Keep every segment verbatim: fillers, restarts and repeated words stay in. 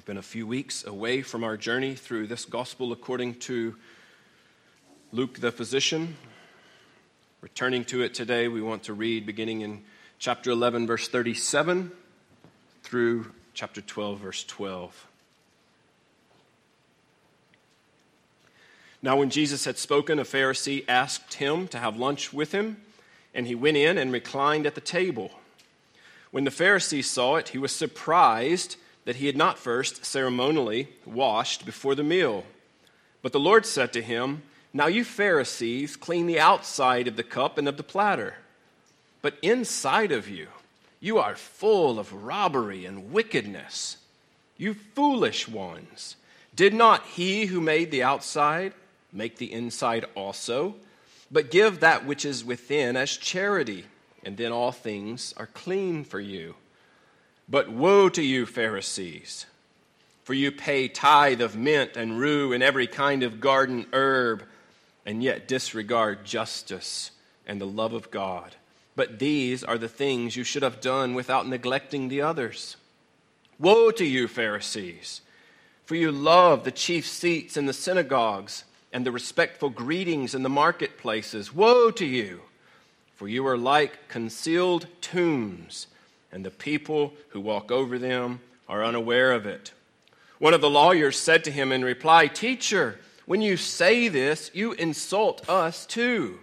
We've been a few weeks away from our journey through this gospel according to Luke the physician. Returning to it today, we want to read beginning in chapter eleven, verse thirty-seven, through chapter twelve, verse twelve. Now when Jesus had spoken, a Pharisee asked him to have lunch with him, and he went in and reclined at the table. When the Pharisee saw it, he was surprised that he had not first ceremonially washed before the meal. But the Lord said to him, "Now you Pharisees clean the outside of the cup and of the platter, but inside of you, you are full of robbery and wickedness. You foolish ones, did not he who made the outside make the inside also? But give that which is within as charity, and then all things are clean for you. But woe to you, Pharisees, for you pay tithe of mint and rue and every kind of garden herb, and yet disregard justice and the love of God. But these are the things you should have done without neglecting the others. Woe to you, Pharisees, for you love the chief seats in the synagogues and the respectful greetings in the marketplaces. Woe to you, for you are like concealed tombs, and the people who walk over them are unaware of it." One of the lawyers said to him in reply, "Teacher, when you say this, you insult us too."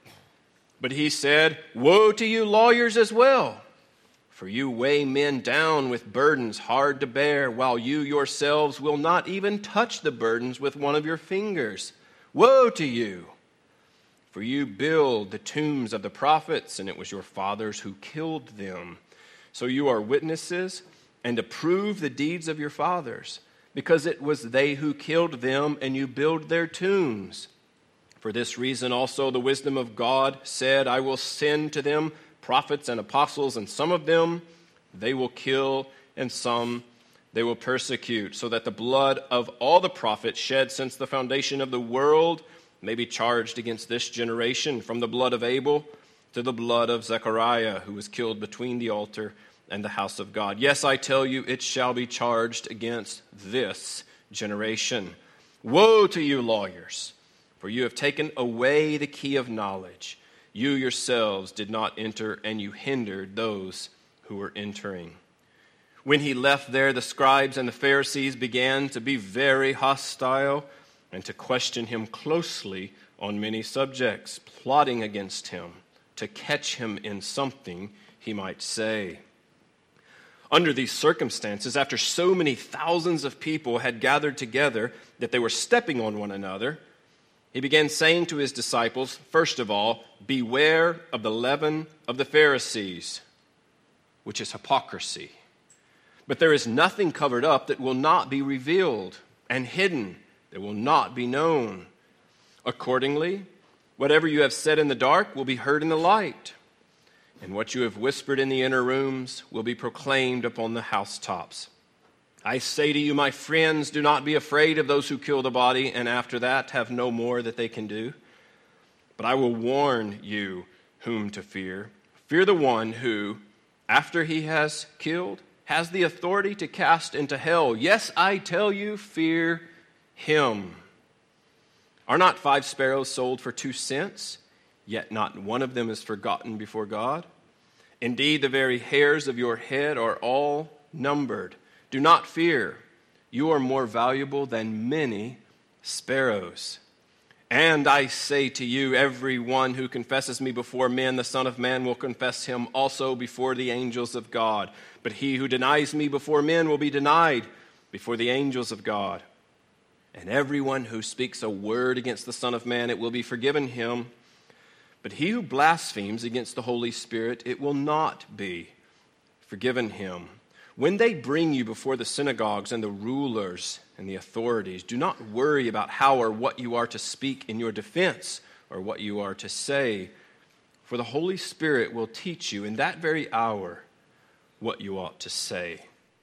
But he said, "Woe to you lawyers as well, for you weigh men down with burdens hard to bear, while you yourselves will not even touch the burdens with one of your fingers. Woe to you, for you build the tombs of the prophets, and it was your fathers who killed them. So you are witnesses and approve the deeds of your fathers, because it was they who killed them, and you build their tombs. For this reason also the wisdom of God said, I will send to them prophets and apostles, and some of them they will kill, and some they will persecute, so that the blood of all the prophets shed since the foundation of the world may be charged against this generation, from the blood of Abel to the blood of Zechariah, who was killed between the altar and the house of God. Yes, I tell you, it shall be charged against this generation. Woe to you, lawyers, for you have taken away the key of knowledge. You yourselves did not enter, and you hindered those who were entering." When he left there, the scribes and the Pharisees began to be very hostile and to question him closely on many subjects, plotting against him to catch him in something he might say. Under these circumstances, after so many thousands of people had gathered together that they were stepping on one another, he began saying to his disciples, first of all, "Beware of the leaven of the Pharisees, which is hypocrisy. But there is nothing covered up that will not be revealed, and hidden that will not be known. Accordingly, whatever you have said in the dark will be heard in the light, and what you have whispered in the inner rooms will be proclaimed upon the housetops. I say to you, my friends, do not be afraid of those who kill the body, and after that have no more that they can do. But I will warn you whom to fear. Fear the one who, after he has killed, has the authority to cast into hell. Yes, I tell you, fear him. Are not five sparrows sold for two cents? Yet not one of them is forgotten before God. Indeed, the very hairs of your head are all numbered. Do not fear. You are more valuable than many sparrows. And I say to you, everyone who confesses me before men, the Son of Man will confess him also before the angels of God. But he who denies me before men will be denied before the angels of God. And everyone who speaks a word against the Son of Man, it will be forgiven him. But he who blasphemes against the Holy Spirit, it will not be forgiven him. When they bring you before the synagogues and the rulers and the authorities, do not worry about how or what you are to speak in your defense or what you are to say. For the Holy Spirit will teach you in that very hour what you ought to say.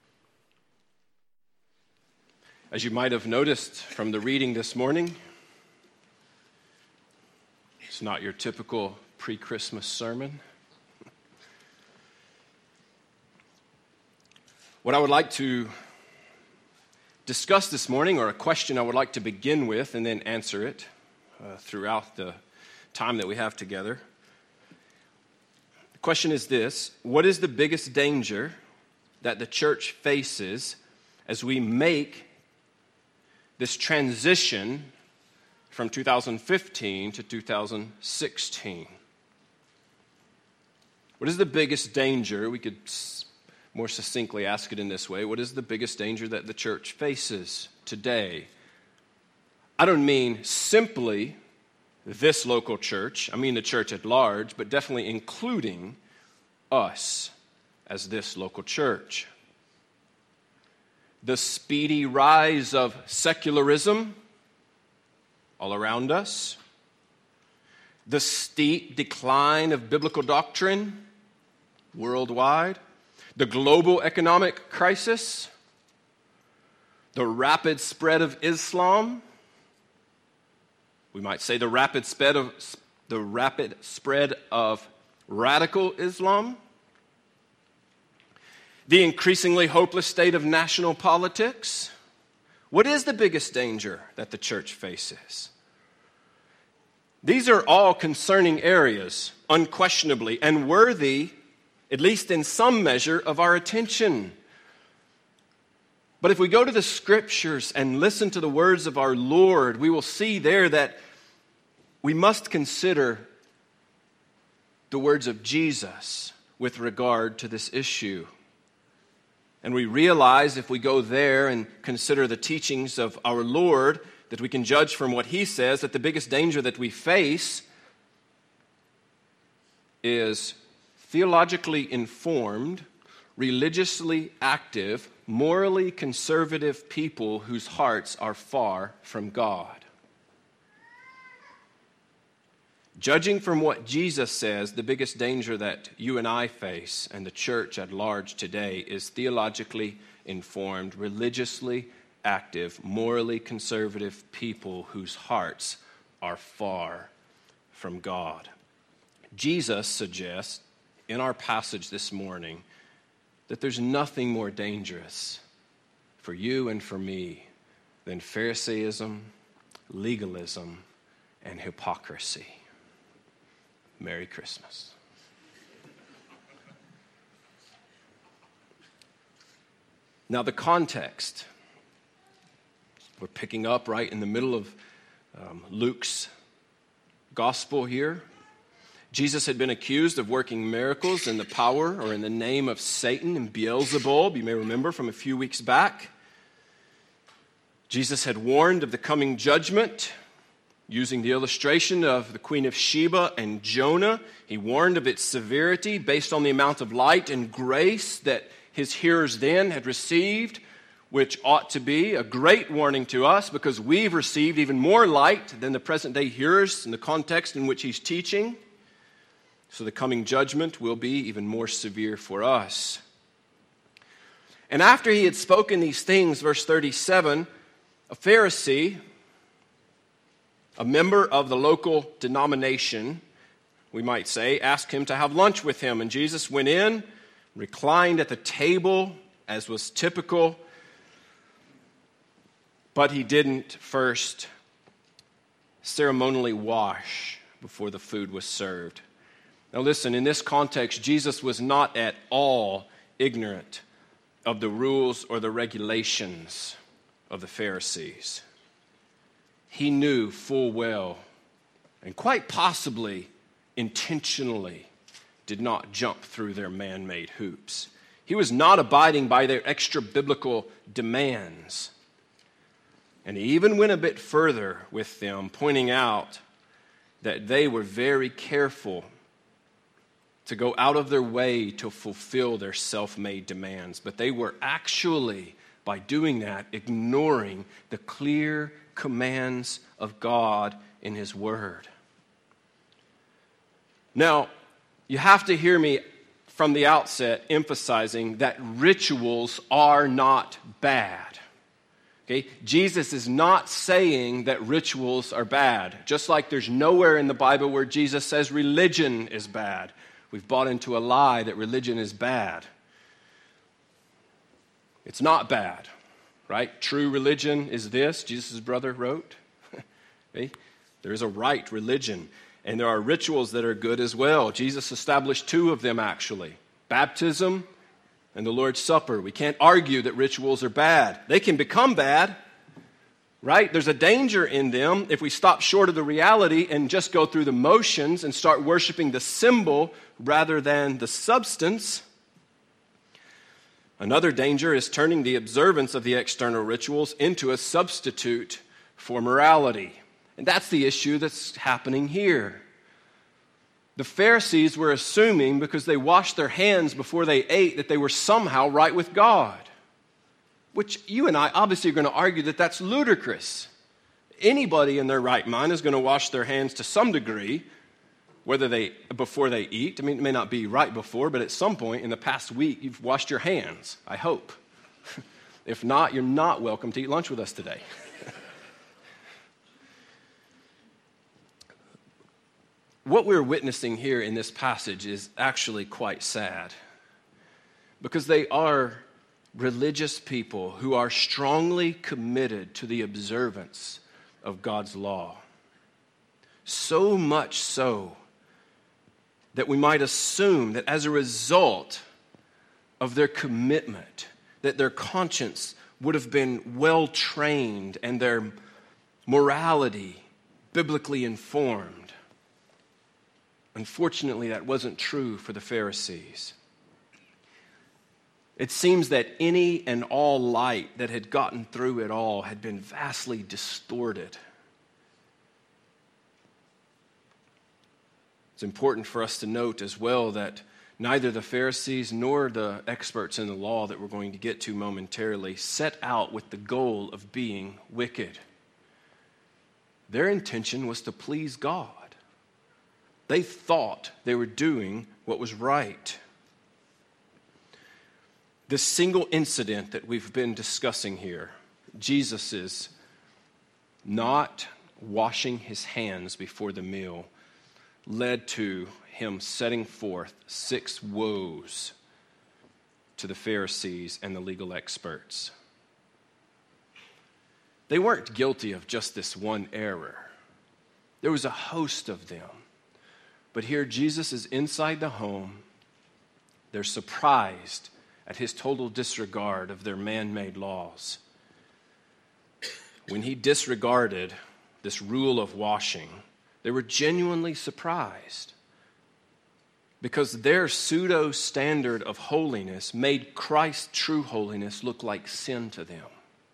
As you might have noticed from the reading this morning, it's not your typical pre-Christmas sermon. What I would like to discuss this morning, or a question I would like to begin with and then answer it uh, throughout the time that we have together. The question is this: what is the biggest danger that the church faces as we make this transition from two thousand fifteen to two thousand sixteen? What is the biggest danger? We could more succinctly ask it in this way: what is the biggest danger that the church faces today? I don't mean simply this local church. I mean the church at large, but definitely including us as this local church. The speedy rise of secularism all around us. The steep decline of biblical doctrine worldwide. The global economic crisis. The rapid spread of Islam. We might say the rapid spread of the rapid spread of radical Islam. The increasingly hopeless state of national politics. What is the biggest danger that the church faces? These are all concerning areas, unquestionably, and worthy, at least in some measure, of our attention. But if we go to the Scriptures and listen to the words of our Lord, we will see there that we must consider the words of Jesus with regard to this issue. And we realize, if we go there and consider the teachings of our Lord, that we can judge from what He says that the biggest danger that we face is theologically informed, religiously active, morally conservative people whose hearts are far from God. Judging from what Jesus says, the biggest danger that you and I face, and the church at large today, is theologically informed, religiously active, morally conservative people whose hearts are far from God. Jesus suggests in our passage this morning that there's nothing more dangerous for you and for me than Pharisaism, legalism, and hypocrisy. Merry Christmas. Now, the context. We're picking up right in the middle of um, Luke's gospel here. Jesus had been accused of working miracles in the power or in the name of Satan and Beelzebub. You may remember from a few weeks back. Jesus had warned of the coming judgment using the illustration of the Queen of Sheba and Jonah. He warned of its severity based on the amount of light and grace that his hearers then had received, which ought to be a great warning to us because we've received even more light than the present-day hearers in the context in which he's teaching. So the coming judgment will be even more severe for us. And after he had spoken these things, verse thirty-seven, a Pharisee, a member of the local denomination, we might say, asked him to have lunch with him. And Jesus went in, reclined at the table, as was typical, but he didn't first ceremonially wash before the food was served. Now listen, in this context, Jesus was not at all ignorant of the rules or the regulations of the Pharisees. He knew full well, and quite possibly intentionally, did not jump through their man-made hoops. He was not abiding by their extra-biblical demands. And he even went a bit further with them, pointing out that they were very careful to go out of their way to fulfill their self-made demands. But they were actually, by doing that, ignoring the clear commands of God in His Word. Now, you have to hear me from the outset emphasizing that rituals are not bad. Okay? Jesus is not saying that rituals are bad, just like there's nowhere in the Bible where Jesus says religion is bad. We've bought into a lie that religion is bad. It's not bad. right? True religion is this, Jesus' brother wrote. Okay? There is a right religion, and there are rituals that are good as well. Jesus established two of them, actually. Baptism and the Lord's Supper. We can't argue that rituals are bad. They can become bad, right? There's a danger in them if we stop short of the reality and just go through the motions and start worshiping the symbol rather than the substance. Another danger is turning the observance of the external rituals into a substitute for morality. And that's the issue that's happening here. The Pharisees were assuming because they washed their hands before they ate that they were somehow right with God, which you and I obviously are going to argue that that's ludicrous. Anybody in their right mind is going to wash their hands to some degree, whether they before they eat. I mean, it may not be right before, but at some point in the past week, you've washed your hands, I hope. If not, you're not welcome to eat lunch with us today. What we're witnessing here in this passage is actually quite sad, because they are religious people who are strongly committed to the observance of God's law. So much so that we might assume that as a result of their commitment, that their conscience would have been well trained and their morality biblically informed. Unfortunately, that wasn't true for the Pharisees. It seems that any and all light that had gotten through it all had been vastly distorted. It's important for us to note as well that neither the Pharisees nor the experts in the law that we're going to get to momentarily set out with the goal of being wicked. Their intention was to please God. They thought they were doing what was right. This single incident that we've been discussing here, Jesus' not washing his hands before the meal, led to him setting forth six woes to the Pharisees and the legal experts. They weren't guilty of just this one error. There was a host of them. But here Jesus is inside the home. They're surprised at his total disregard of their man-made laws. When he disregarded this rule of washing, they were genuinely surprised because their pseudo standard of holiness made Christ's true holiness look like sin to them.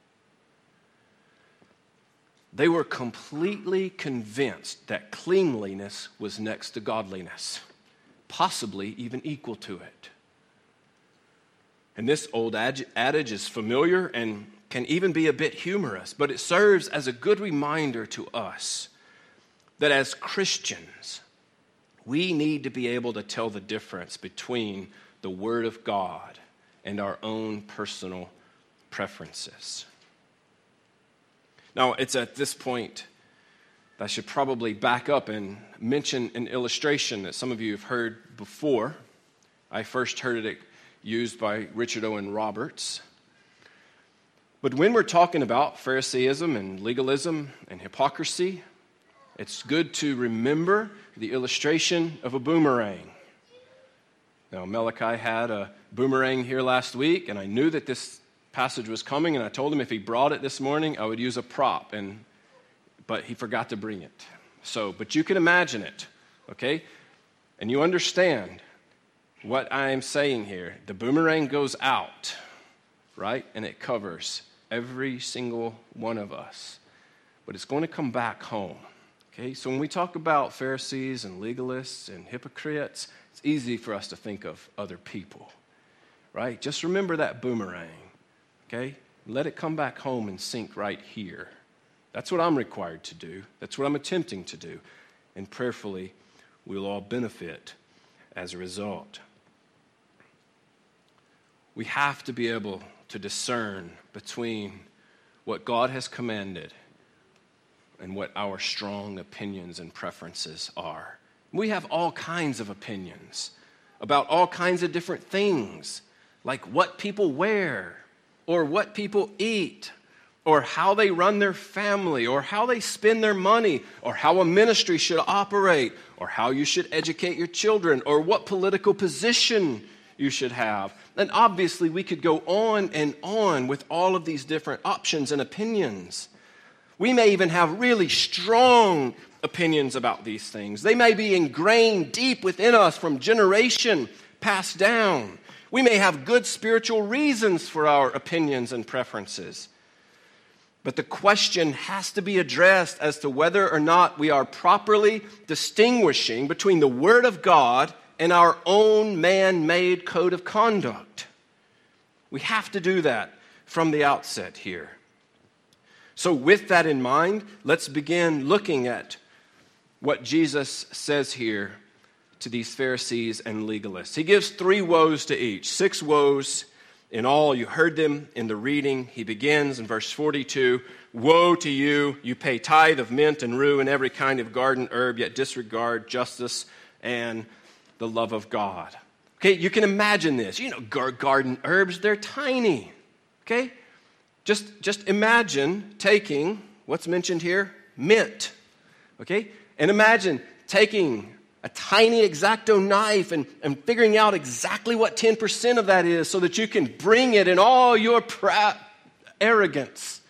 They were completely convinced that cleanliness was next to godliness, possibly even equal to it. And this old adage is familiar and can even be a bit humorous, but it serves as a good reminder to us that as Christians, we need to be able to tell the difference between the Word of God and our own personal preferences. Now, it's at this point that I should probably back up and mention an illustration that some of you have heard before. I first heard it used by Richard Owen Roberts. But when we're talking about Pharisaism and legalism and hypocrisy, it's good to remember the illustration of a boomerang. Now, Malachi had a boomerang here last week, and I knew that this passage was coming, and I told him if he brought it this morning, I would use a prop, and but he forgot to bring it. So, but you can imagine it, okay? And you understand what I am saying here. The boomerang goes out, right? And it covers every single one of us. But it's going to come back home, okay? So when we talk about Pharisees and legalists and hypocrites, it's easy for us to think of other people, right? Just remember that boomerang. Okay? Let it come back home and sink right here. That's what I'm required to do. That's what I'm attempting to do. And prayerfully, we'll all benefit as a result. We have to be able to discern between what God has commanded and what our strong opinions and preferences are. We have all kinds of opinions about all kinds of different things, like what people wear, or what people eat, or how they run their family, or how they spend their money, or how a ministry should operate, or how you should educate your children, or what political position you should have. And obviously, we could go on and on with all of these different options and opinions. We may even have really strong opinions about these things. They may be ingrained deep within us from generation passed down. We may have good spiritual reasons for our opinions and preferences. But the question has to be addressed as to whether or not we are properly distinguishing between the Word of God and our own man-made code of conduct. We have to do that from the outset here. So with that in mind, let's begin looking at what Jesus says here to these Pharisees and legalists. He gives three woes to each, six woes in all. You heard them in the reading. He begins in verse forty-two, "Woe to you, you pay tithe of mint and rue and every kind of garden herb, yet disregard justice and the love of God." Okay, you can imagine this. You know, gar- garden herbs, they're tiny. Okay? Just, just imagine taking, what's mentioned here? Mint. Okay? And imagine taking a tiny X-Acto knife and, and figuring out exactly what ten percent of that is so that you can bring it in all your proud arrogance.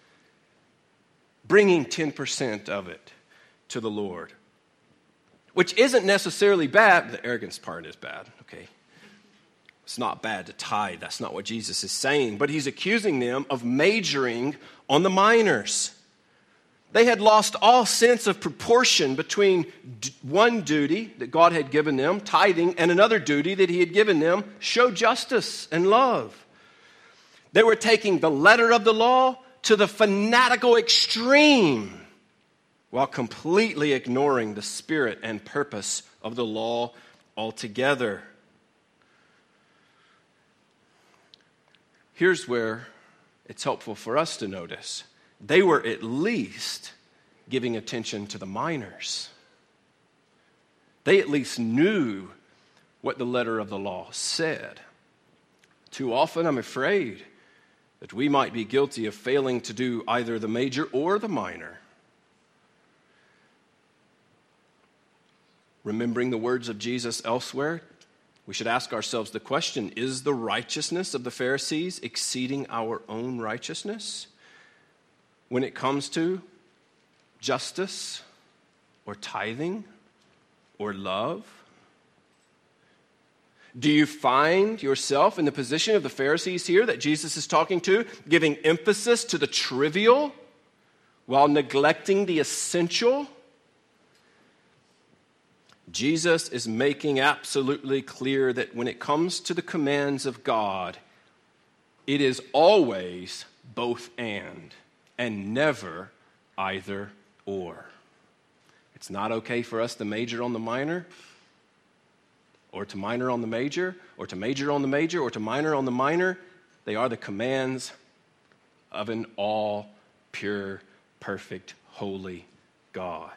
Bringing ten percent of it to the Lord. Which isn't necessarily bad. The arrogance part is bad, okay? It's not bad to tithe. That's not what Jesus is saying. But he's accusing them of majoring on the minors. They had lost all sense of proportion between d- one duty that God had given them, tithing, and another duty that he had given them, show justice and love. They were taking the letter of the law to the fanatical extreme while completely ignoring the spirit and purpose of the law altogether. Here's where it's helpful for us to notice. They were at least giving attention to the minors. They at least knew what the letter of the law said. Too often, I'm afraid that we might be guilty of failing to do either the major or the minor. Remembering the words of Jesus elsewhere, we should ask ourselves the question, is the righteousness of the Pharisees exceeding our own righteousness when it comes to justice or tithing or love? Do you find yourself in the position of the Pharisees here that Jesus is talking to, giving emphasis to the trivial while neglecting the essential? Jesus is making absolutely clear that when it comes to the commands of God, it is always both and, and never either or. It's not okay for us to major on the minor, or to minor on the major, or to major on the major, or to minor on the minor. They are the commands of an all pure, perfect, holy God.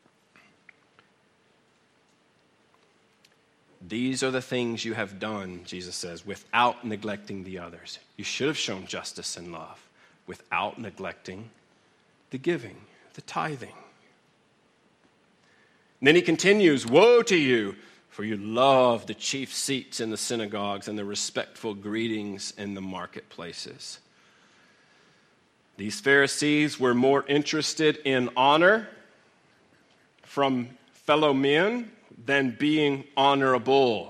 These are the things you have done, Jesus says, without neglecting the others. You should have shown justice and love without neglecting the giving, the tithing. And then he continues, "Woe to you, for you love the chief seats in the synagogues and the respectful greetings in the marketplaces." These Pharisees were more interested in honor from fellow men than being honorable.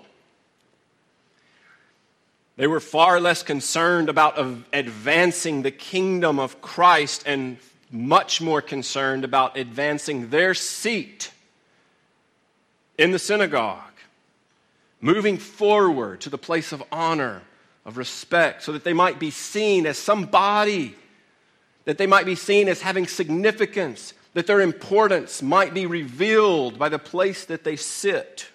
They were far less concerned about advancing the kingdom of Christ and much more concerned about advancing their seat in the synagogue, moving forward to the place of honor, of respect, so that they might be seen as somebody, that they might be seen as having significance, that their importance might be revealed by the place that they sit.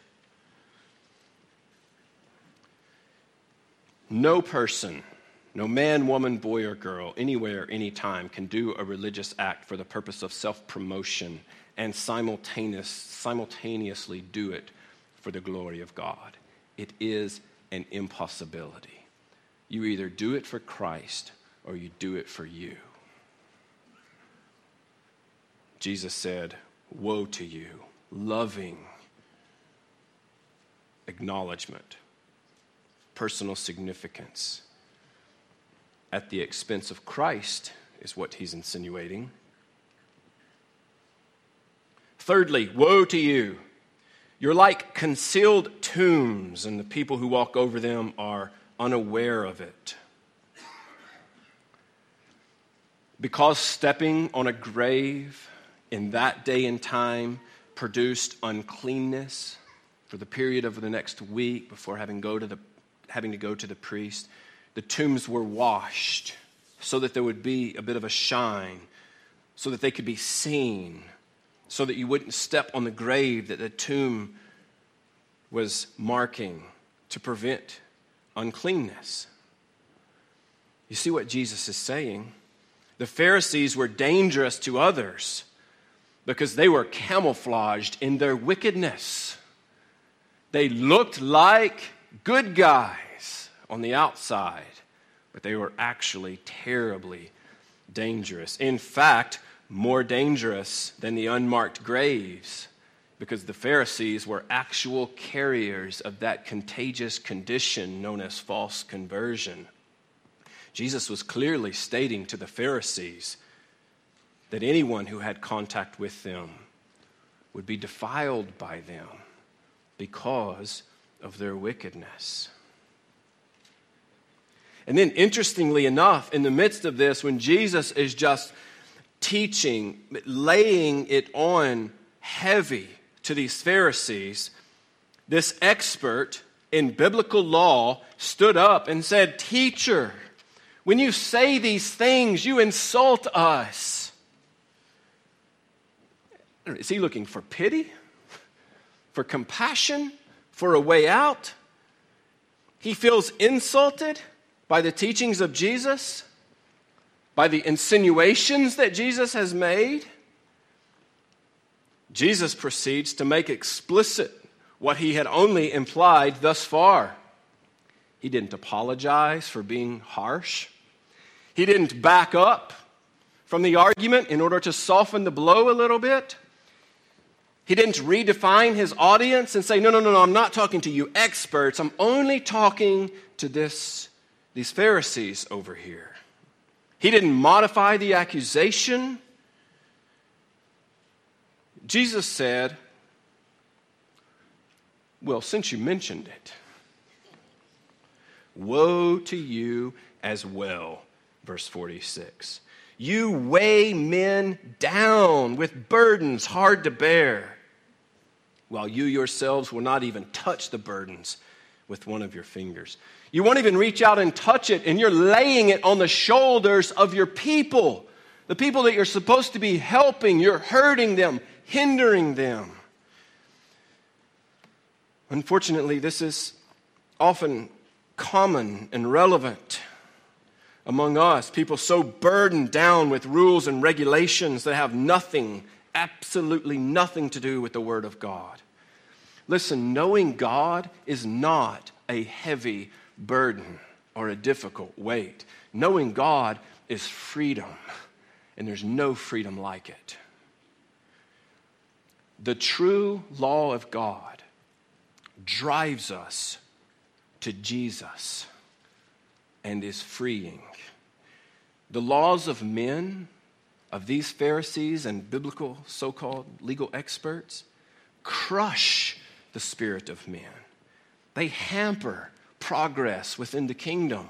No person, no man, woman, boy, or girl, anywhere, anytime, can do a religious act for the purpose of self-promotion and simultaneous, simultaneously do it for the glory of God. It is an impossibility. You either do it for Christ or you do it for you. Jesus said, woe to you, loving acknowledgement, personal significance at the expense of Christ is what he's insinuating. Thirdly, woe to you. You're like concealed tombs, and the people who walk over them are unaware of it. Because stepping on a grave in that day and time produced uncleanness for the period of the next week before having go to the having to go to the priest, the tombs were washed so that there would be a bit of a shine, so that they could be seen, so that you wouldn't step on the grave that the tomb was marking to prevent uncleanness. You see what Jesus is saying? The Pharisees were dangerous to others because they were camouflaged in their wickedness. They looked like good guys on the outside, but they were actually terribly dangerous. In fact, more dangerous than the unmarked graves, because the Pharisees were actual carriers of that contagious condition known as false conversion. Jesus was clearly stating to the Pharisees that anyone who had contact with them would be defiled by them because of their wickedness. And then, interestingly enough, in the midst of this, when Jesus is just teaching, laying it on heavy to these Pharisees, this expert in biblical law stood up and said, "Teacher, when you say these things, you insult us." Is he looking for pity? For compassion? For a way out? He feels insulted by the teachings of Jesus, by the insinuations that Jesus has made. Jesus proceeds to make explicit what he had only implied thus far. He didn't apologize for being harsh. He didn't back up from the argument in order to soften the blow a little bit. He didn't redefine his audience and say, no, no, no, no, I'm not talking to you experts. I'm only talking to this, these Pharisees over here. He didn't modify the accusation. Jesus said, well, since you mentioned it, woe to you as well. Verse forty-six. You weigh men down with burdens hard to bear, while you yourselves will not even touch the burdens with one of your fingers. You won't even reach out and touch it, and you're laying it on the shoulders of your people. The people that you're supposed to be helping, you're hurting them, hindering them. Unfortunately, this is often common and relevant among us. People so burdened down with rules and regulations that have nothing, absolutely nothing to do with the Word of God. Listen, knowing God is not a heavy burden or a difficult weight. Knowing God is freedom, and there's no freedom like it. The true law of God drives us to Jesus and is freeing. The laws of men, of these Pharisees and biblical so-called legal experts, crush the spirit of men. They hamper progress within the kingdom.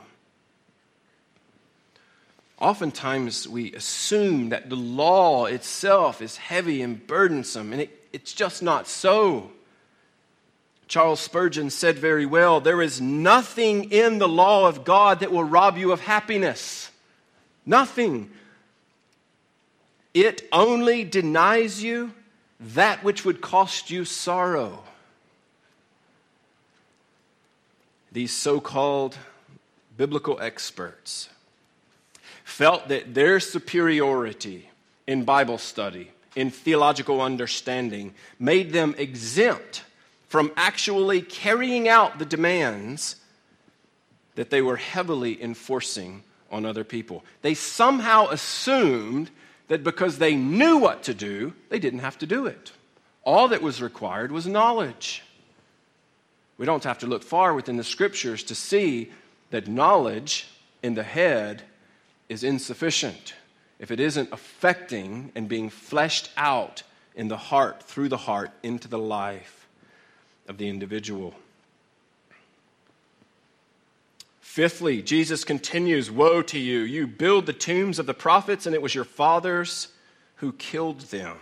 Oftentimes we assume that the law itself is heavy and burdensome, and it, it's just not so. Charles Spurgeon said very well, there is nothing in the law of God that will rob you of happiness. Nothing. It only denies you that which would cost you sorrow. These so-called biblical experts felt that their superiority in Bible study, in theological understanding, made them exempt from actually carrying out the demands that they were heavily enforcing on other people. They somehow assumed that because they knew what to do, they didn't have to do it. All that was required was knowledge. We don't have to look far within the Scriptures to see that knowledge in the head is insufficient if it isn't affecting and being fleshed out in the heart, through the heart, into the life of the individual. Fifthly, Jesus continues, "Woe to you! You build the tombs of the prophets, and it was your fathers who killed them."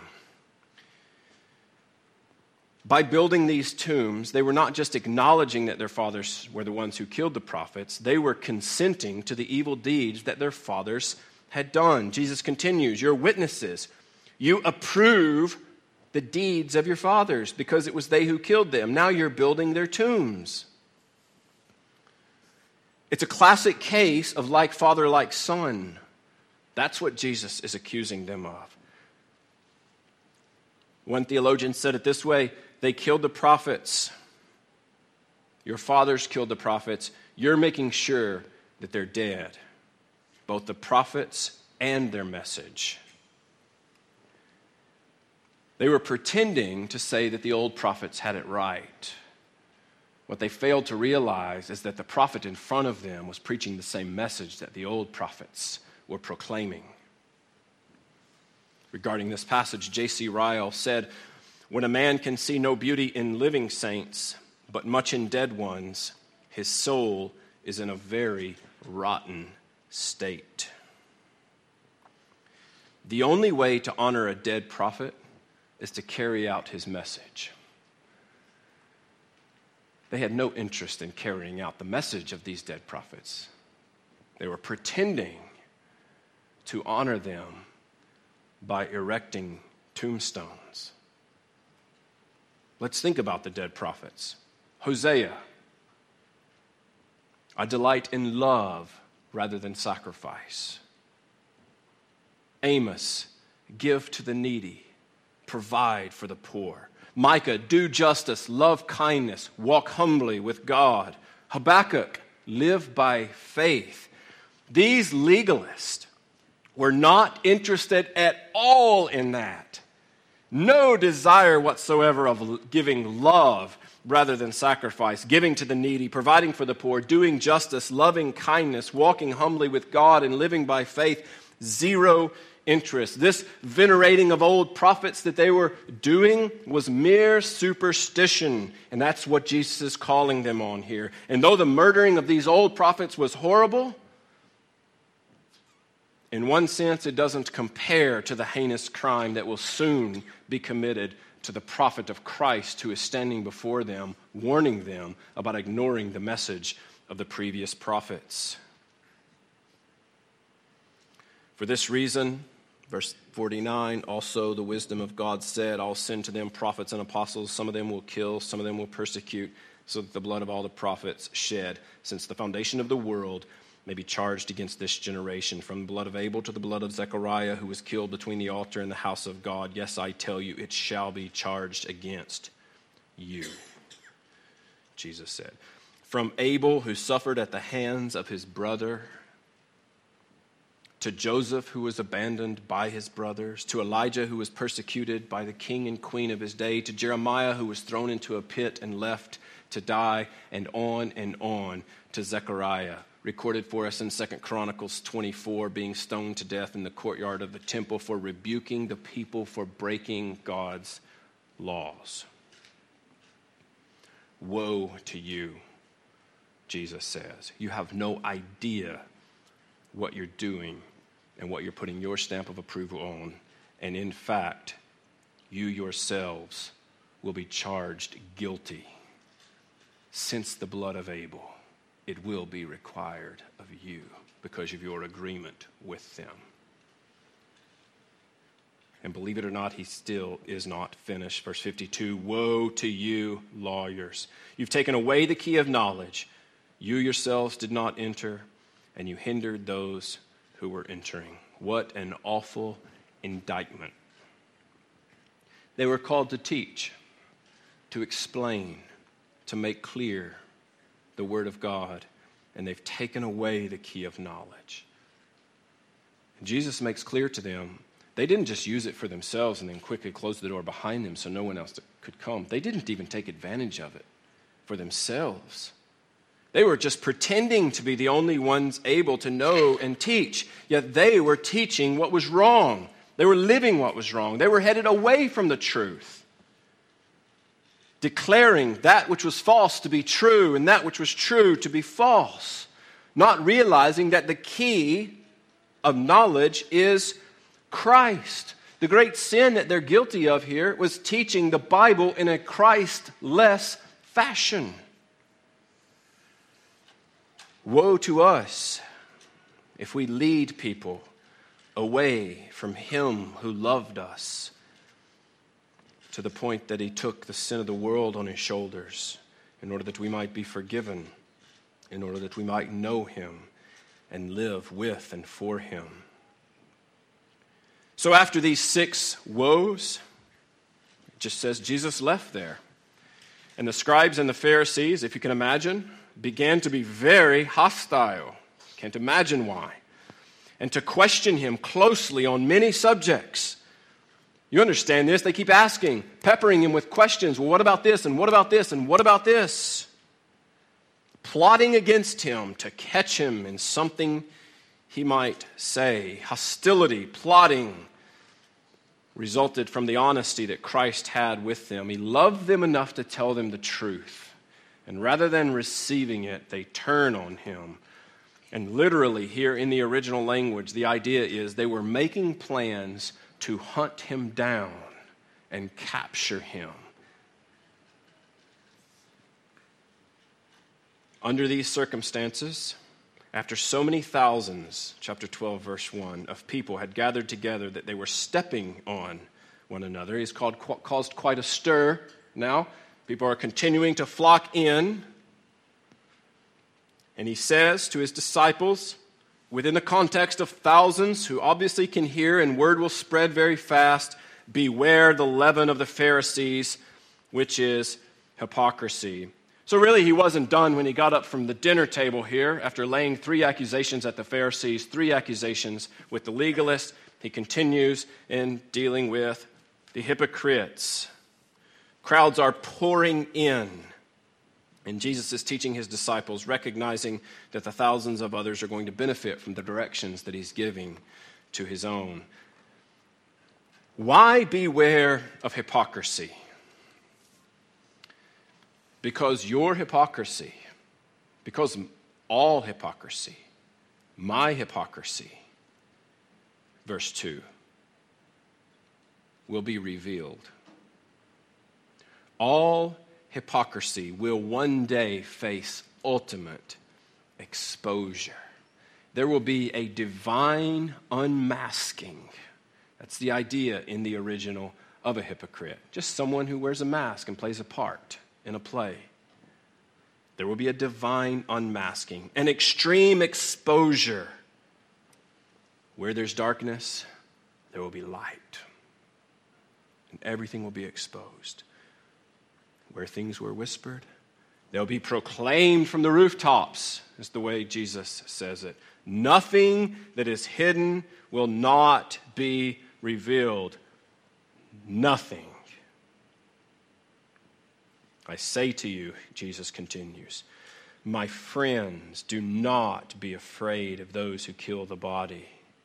By building these tombs, they were not just acknowledging that their fathers were the ones who killed the prophets, they were consenting to the evil deeds that their fathers had done. Jesus continues, "You're witnesses. You approve the deeds of your fathers because it was they who killed them. Now you're building their tombs." It's a classic case of like father, like son. That's what Jesus is accusing them of. One theologian said it this way: they killed the prophets. Your fathers killed the prophets. You're making sure that they're dead, both the prophets and their message. They were pretending to say that the old prophets had it right. What they failed to realize is that the prophet in front of them was preaching the same message that the old prophets were proclaiming. Regarding this passage, J C Ryle said, "When a man can see no beauty in living saints, but much in dead ones, his soul is in a very rotten state." The only way to honor a dead prophet is to carry out his message. They had no interest in carrying out the message of these dead prophets. They were pretending to honor them by erecting tombstones. Let's think about the dead prophets. Hosea, "I delight in love rather than sacrifice." Amos, "Give to the needy, provide for the poor." Micah, "Do justice, love kindness, walk humbly with God." Habakkuk, "Live by faith." These legalists were not interested at all in that. No desire whatsoever of giving love rather than sacrifice, giving to the needy, providing for the poor, doing justice, loving kindness, walking humbly with God, and living by faith. Zero interest. This venerating of old prophets that they were doing was mere superstition, and that's what Jesus is calling them on here. And though the murdering of these old prophets was horrible, in one sense it doesn't compare to the heinous crime that will soon be committed to the prophet of Christ who is standing before them, warning them about ignoring the message of the previous prophets. For this reason, verse forty-nine, "Also the wisdom of God said, I'll send to them prophets and apostles. Some of them will kill, some of them will persecute, so that the blood of all the prophets shed since the foundation of the world may be charged against this generation. From the blood of Abel to the blood of Zechariah, who was killed between the altar and the house of God. Yes, I tell you, it shall be charged against you," Jesus said. "From Abel, who suffered at the hands of his brother, to Joseph, who was abandoned by his brothers, to Elijah, who was persecuted by the king and queen of his day, to Jeremiah, who was thrown into a pit and left to die, and on and on, to Zechariah, recorded for us in Second Chronicles twenty-four, being stoned to death in the courtyard of the temple for rebuking the people for breaking God's laws." Woe to you, Jesus says. You have no idea what you're doing and what you're putting your stamp of approval on. And in fact, you yourselves will be charged guilty. Since the blood of Abel, it will be required of you because of your agreement with them. And believe it or not, he still is not finished. Verse fifty-two, "Woe to you, lawyers! You've taken away the key of knowledge. You yourselves did not enter, and you hindered those who were entering." What an awful indictment. They were called to teach, to explain, to make clear the Word of God. and they've taken away the key of knowledge. And Jesus makes clear to them, they didn't just use it for themselves and then quickly close the door behind them so no one else could come. They didn't even take advantage of it for themselves. They were just pretending to be the only ones able to know and teach, yet they were teaching what was wrong. They were living what was wrong. They were headed away from the truth, declaring that which was false to be true and that which was true to be false, not realizing that the key of knowledge is Christ. The great sin that they're guilty of here was teaching the Bible in a Christ-less fashion. Woe to us if we lead people away from Him who loved us to the point that He took the sin of the world on His shoulders in order that we might be forgiven, in order that we might know Him and live with and for Him. So after these six woes, it just says Jesus left there. And the scribes and the Pharisees, if you can imagine, began to be very hostile. Can't imagine why. And to question Him closely on many subjects. You understand this? They keep asking, peppering Him with questions. Well, what about this? And what about this? And what about this? Plotting against Him to catch Him in something He might say. Hostility, plotting, resulted from the honesty that Christ had with them. He loved them enough to tell them the truth. And rather than receiving it, they turn on Him. And literally here in the original language, the idea is they were making plans to hunt Him down and capture Him. Under these circumstances, after so many thousands, chapter twelve, verse one, of people had gathered together that they were stepping on one another, He's called, caused quite a stir now. People are continuing to flock in. And He says to His disciples, within the context of thousands who obviously can hear and word will spread very fast, beware the leaven of the Pharisees, which is hypocrisy. So really He wasn't done when He got up from the dinner table here after laying three accusations at the Pharisees, three accusations with the legalists. He continues in dealing with the hypocrites. Crowds are pouring in. And Jesus is teaching His disciples, recognizing that the thousands of others are going to benefit from the directions that He's giving to His own. Why beware of hypocrisy? Because your hypocrisy, because all hypocrisy, my hypocrisy, verse two, will be revealed. All hypocrisy will one day face ultimate exposure. There will be a divine unmasking. That's the idea in the original of a hypocrite. Just someone who wears a mask and plays a part in a play. There will be a divine unmasking, an extreme exposure. Where there's darkness, there will be light. And everything will be exposed. Where things were whispered, they'll be proclaimed from the rooftops, is the way Jesus says it. Nothing that is hidden will not be revealed. Nothing. I say to you, Jesus continues, my friends, do not be afraid of those who kill the body.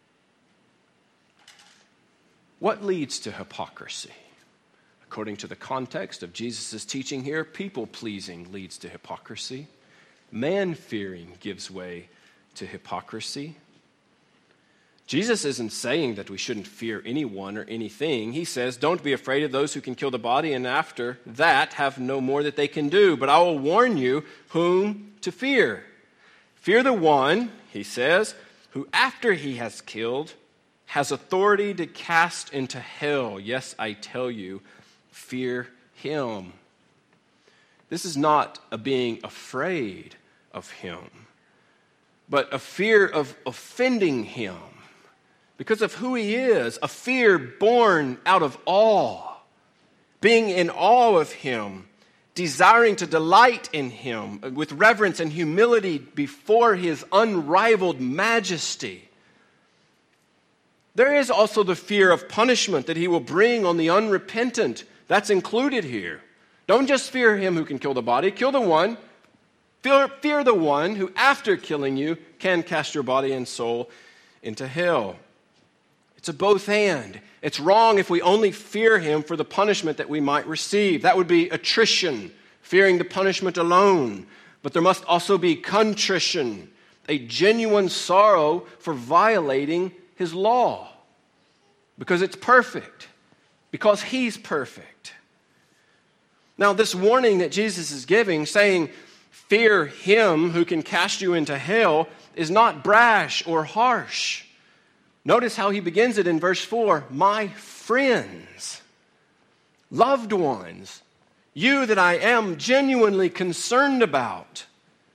What leads to hypocrisy? According to the context of Jesus' teaching here, people-pleasing leads to hypocrisy. Man-fearing gives way to hypocrisy. Jesus isn't saying that we shouldn't fear anyone or anything. He says, don't be afraid of those who can kill the body, and after that have no more that they can do. But I will warn you whom to fear. Fear the one, he says, who after he has killed has authority to cast into hell. Yes, I tell you, fear him. This is not a being afraid of him, but a fear of offending him because of who he is, a fear born out of awe, being in awe of him desiring to delight in him with reverence and humility before his unrivaled majesty. There is also the fear of punishment that he will bring on the unrepentant. That's included here. Don't just fear him who can kill the body. Kill the one. Fear, fear the one who, after killing you, can cast your body and soul into hell. It's a both and. It's wrong if we only fear him for the punishment that we might receive. That would be attrition, fearing the punishment alone. But there must also be contrition, a genuine sorrow for violating his law. Because it's perfect. Because he's perfect. Now, this warning that Jesus is giving, saying, fear him who can cast you into hell, is not brash or harsh. Notice how he begins it in verse four. My friends, loved ones, you that I am genuinely concerned about.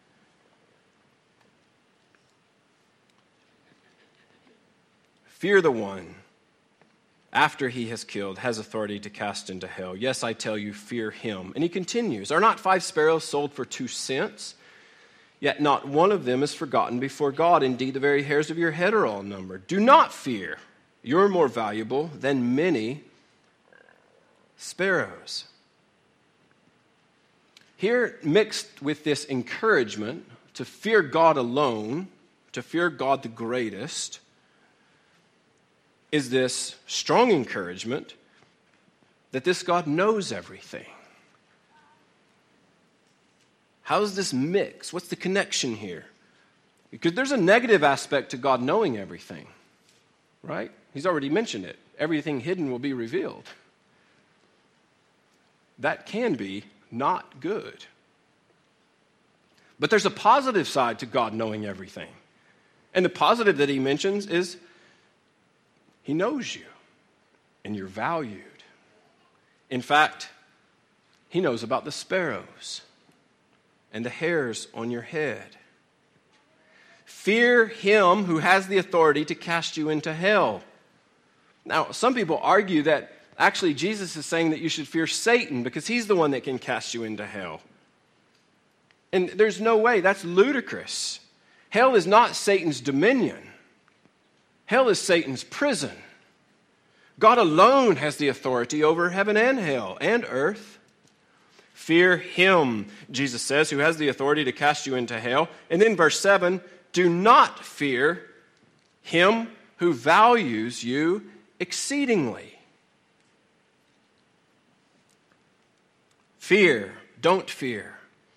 Fear the one, after he has killed, has authority to cast into hell. Yes, I tell you, fear him. And he continues, are not five sparrows sold for two cents? Yet not one of them is forgotten before God. Indeed, the very hairs of your head are all numbered. Do not fear. You're more valuable than many sparrows. Here, mixed with this encouragement to fear God alone, to fear God the greatest, is this strong encouragement that this God knows everything. How's this mix? What's the connection here? Because there's a negative aspect to God knowing everything, right? He's already mentioned it. Everything hidden will be revealed. That can be not good. But there's a positive side to God knowing everything. And the positive that he mentions is he knows you and you're valued. In fact, he knows about the sparrows and the hairs on your head. Fear him who has the authority to cast you into hell. Now, some people argue that actually Jesus is saying that you should fear Satan because he's the one that can cast you into hell. And there's no way. That's ludicrous. Hell is not Satan's dominion. Hell is Satan's prison. God alone has the authority over heaven and hell and earth. Fear him, Jesus says, who has the authority to cast you into hell. And then verse seven, do not fear him who values you exceedingly. Fear, don't fear.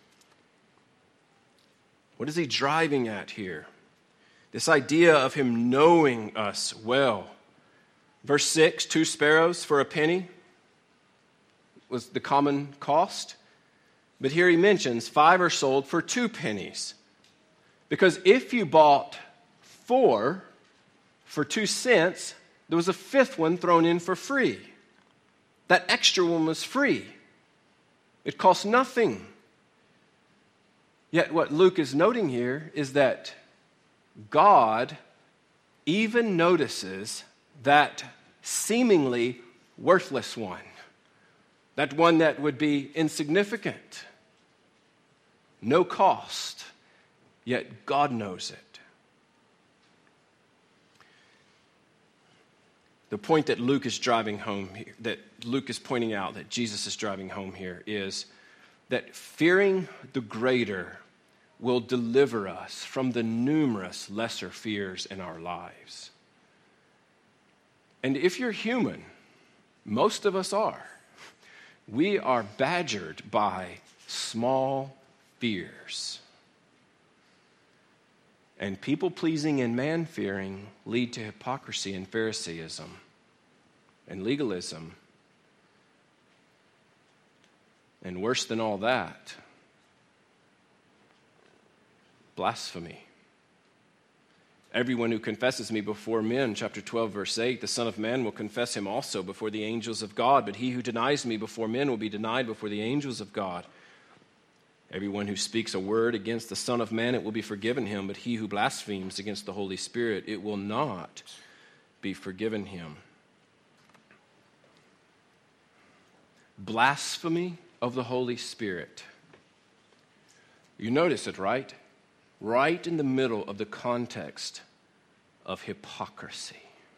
What is he driving at here? This idea of him knowing us well. Verse six, two sparrows for a penny was the common cost. But here he mentions five are sold for two pennies. Because if you bought four for two cents, there was a fifth one thrown in for free. That extra one was free. It cost nothing. Yet what Luke is noting here is that God even notices that seemingly worthless one. That one that would be insignificant. No cost. Yet God knows it. The point that Luke is driving home here, that Luke is pointing out, that Jesus is driving home here, is that fearing the greater will deliver us from the numerous lesser fears in our lives. And if you're human, most of us are, we are badgered by small fears. And people-pleasing and man-fearing lead to hypocrisy and Pharisaism and legalism. And worse than all that, blasphemy. Everyone who confesses me before men, chapter twelve, verse eight, the Son of Man will confess him also before the angels of God. But he who denies me before men will be denied before the angels of God. Everyone who speaks a word against the Son of Man, it will be forgiven him. But he who blasphemes against the Holy Spirit, it will not be forgiven him. Blasphemy of the Holy Spirit. You notice it, right? Right in the middle of the context of hypocrisy.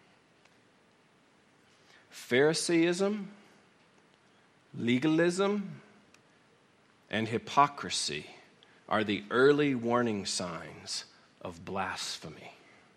Pharisaism, legalism, and hypocrisy are the early warning signs of blasphemy.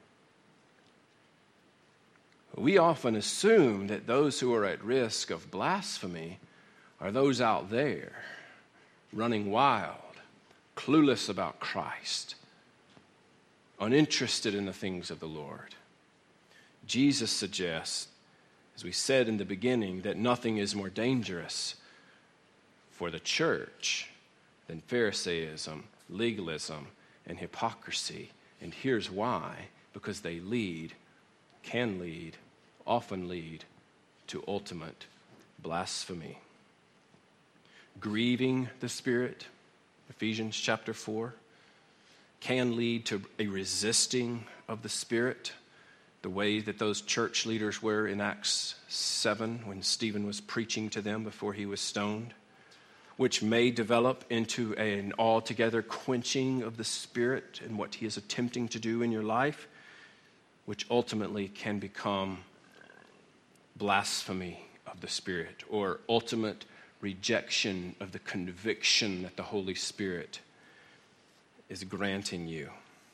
We often assume that those who are at risk of blasphemy are those out there running wild, clueless about Christ, uninterested in the things of the Lord. Jesus suggests, as we said in the beginning, that nothing is more dangerous for the church than Pharisaism, legalism, and hypocrisy. And here's why: because they lead, can lead, often lead to ultimate blasphemy. Grieving the Spirit, Ephesians chapter four, can lead to a resisting of the Spirit, the way that those church leaders were in Acts seven when Stephen was preaching to them before he was stoned, which may develop into an altogether quenching of the Spirit and what he is attempting to do in your life, which ultimately can become blasphemy of the Spirit, or ultimate rejection of the conviction that the Holy Spirit is granting you.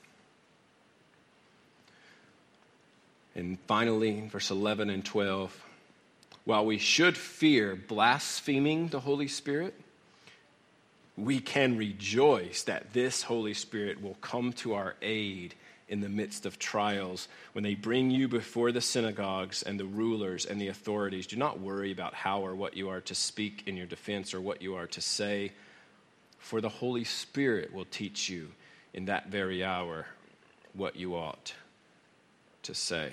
And finally, verse eleven and twelve, while we should fear blaspheming the Holy Spirit, we can rejoice that this Holy Spirit will come to our aid in the midst of trials. When they bring you before the synagogues and the rulers and the authorities, do not worry about how or what you are to speak in your defense or what you are to say, for the Holy Spirit will teach you in that very hour what you ought to say.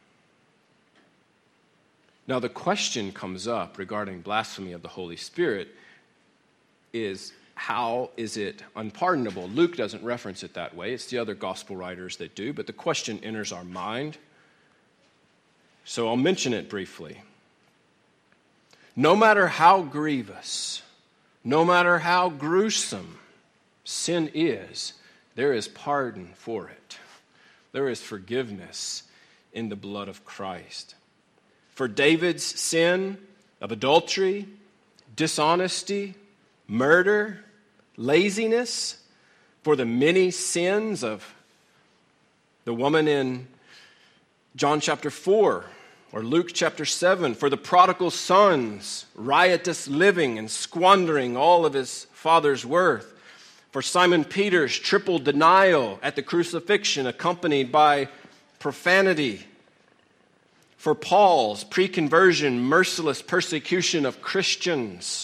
Now, the question comes up regarding blasphemy of the Holy Spirit is, how is it unpardonable? Luke doesn't reference it that way. It's the other gospel writers that do, but the question enters our mind. So I'll mention it briefly. No matter how grievous, no matter how gruesome sin is, there is pardon for it. There is forgiveness in the blood of Christ. For David's sin of adultery, dishonesty, murder, laziness, for the many sins of the woman in John chapter four or Luke chapter seven, for the prodigal son's riotous living and squandering all of his father's worth, for Simon Peter's triple denial at the crucifixion accompanied by profanity, for Paul's pre-conversion merciless persecution of Christians.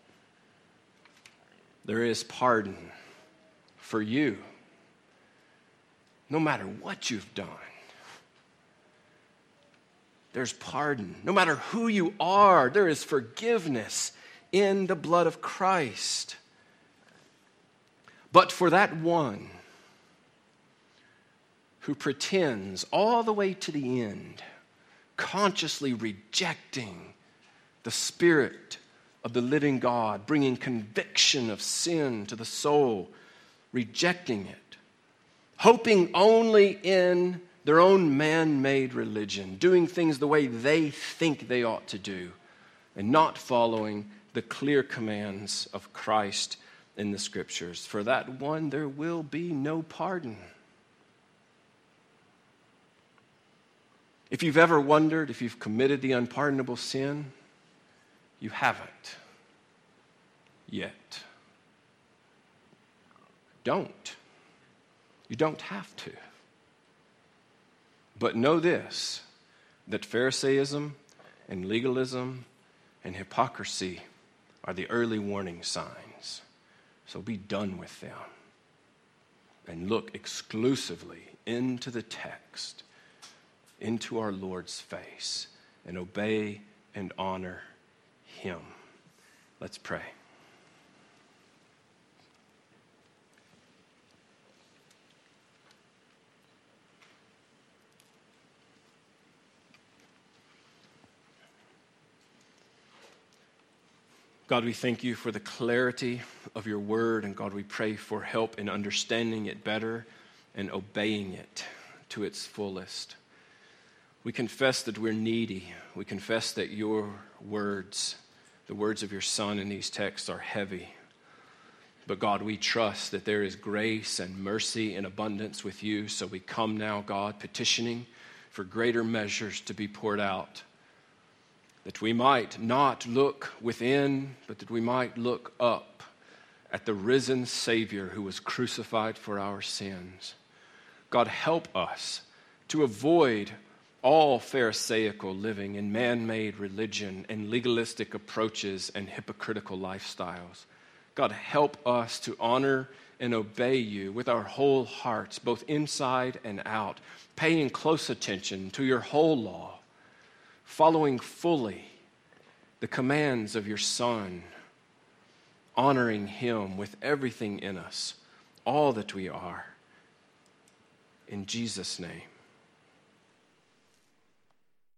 There is pardon for you, no matter what you've done. There's pardon. No matter who you are, there is forgiveness in the blood of Christ. But for that one who pretends all the way to the end, consciously rejecting the Spirit of the living God, bringing conviction of sin to the soul, rejecting it, hoping only in their own man-made religion, doing things the way they think they ought to do, and not following the clear commands of Christ in the Scriptures. For that one, there will be no pardon. If you've ever wondered if you've committed the unpardonable sin, you haven't yet. Don't. You don't have to. But know this, that Pharisaism and legalism and hypocrisy are the early warning signs. So be done with them and look exclusively into the text, into our Lord's face, and obey and honor Him. Let's pray. God, we thank you for the clarity of your word, and God, we pray for help in understanding it better and obeying it to its fullest. We confess that we're needy. We confess that your words, the words of your Son in these texts, are heavy. But God, we trust that there is grace and mercy in abundance with you, so we come now, God, petitioning for greater measures to be poured out, that we might not look within, but that we might look up at the risen Savior who was crucified for our sins. God, help us to avoid all Pharisaical living and man-made religion and legalistic approaches and hypocritical lifestyles. God, help us to honor and obey you with our whole hearts, both inside and out, paying close attention to your whole law, following fully the commands of your Son, honoring him with everything in us, all that we are. In Jesus' name.